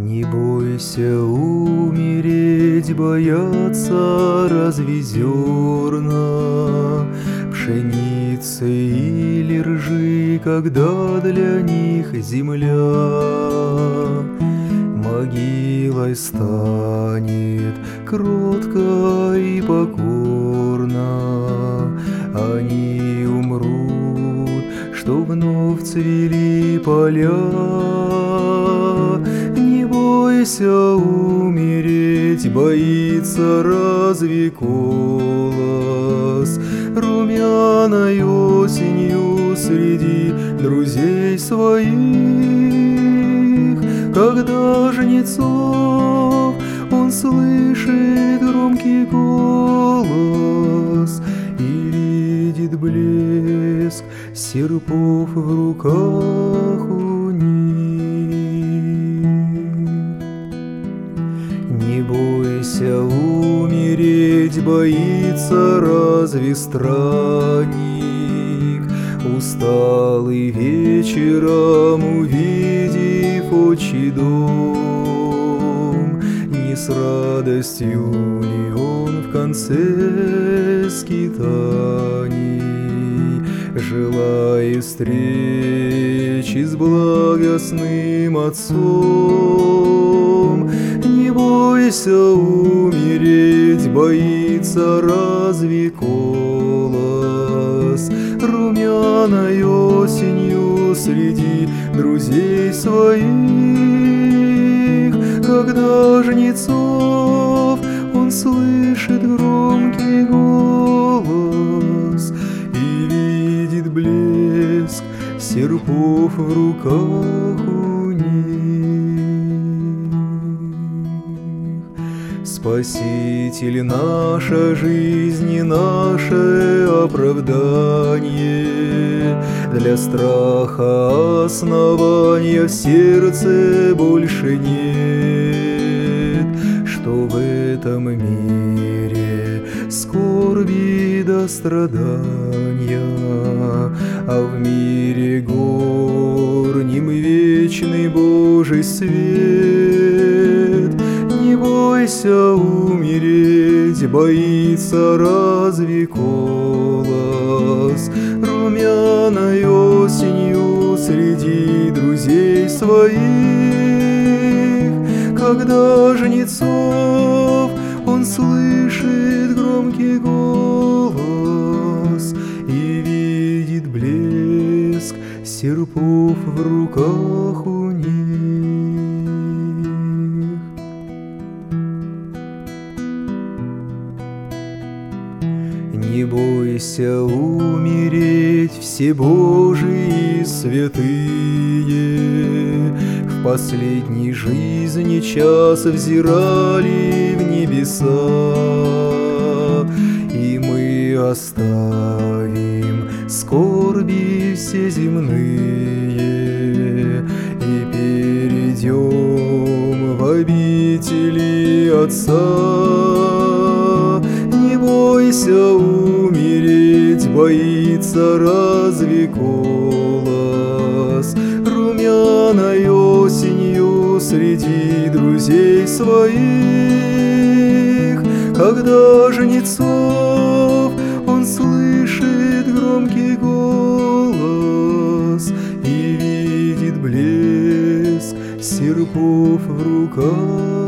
Не бойся умереть, боятся разве зерна пшеницы или ржи, когда для них земля могилой станет кротко и покорно. Они умрут, что вновь цвели поля. Не бойся умереть, боится разве колос румяной осенью среди друзей своих? Когда жнецов он слышит громкий голос и видит блеск серпов в руках у них. Не бойся умереть, боится разве странник, усталый вечером увидев отчий дом? Не с радостью ли он в конце скитаний, желая встречи с благостным Отцом? Не бойся умереть, боится разве колос румяной осенью среди друзей своих? Когда жнецов он слышит громкий голос и видит блеск серпов в руках у них. Спаситель, наша жизнь и наше оправдание, для страха основания в сердце больше нет, что в этом мире скорби до страдания, а в мире горнем вечный Божий свет. Не бойся умереть, боится разве колос румяной осенью среди друзей своих? Когда жнецов он слышит громкий голос и видит блеск серпов в руках у них. Не бойся умереть, все Божии святые в последней жизни час взирали в небеса, и мы оставим скорби все земные и перейдем в обители Отца. Не бойся умереть, боится разве колос румяной осенью среди друзей своих? Когда жнецов он слышит громкий голос и видит блеск серпов в руках